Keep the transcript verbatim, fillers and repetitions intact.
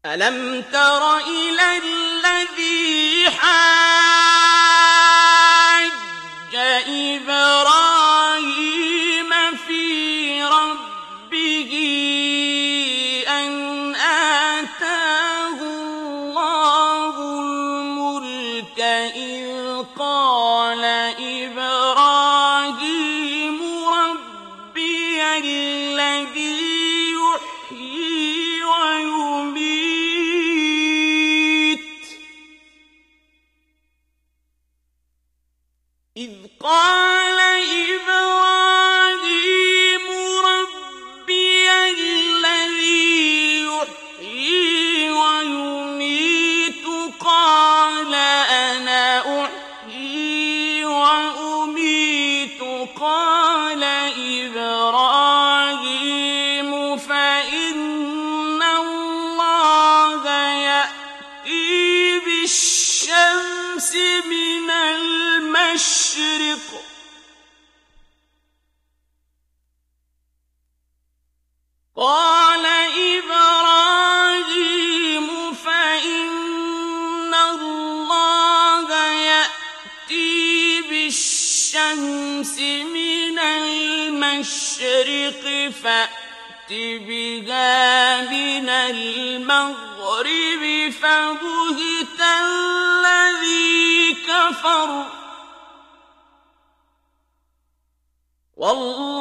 ألم تر إلى الذي حاج إبراهيم في ربه أن آتاه الله الملك إذ قال إبراهيم ربي الذي يحيي ويميت إذ قال إبراهيم ربي الذي يحيي ويميت قال أنا أحيي وأميت قال إبراهيم فإن الله يأتي بالشمس من المشرق قال إبراهيم فإن الله يأتي بالشمس من المشرق فأت بها من المغرب فبهت الذي كفر والله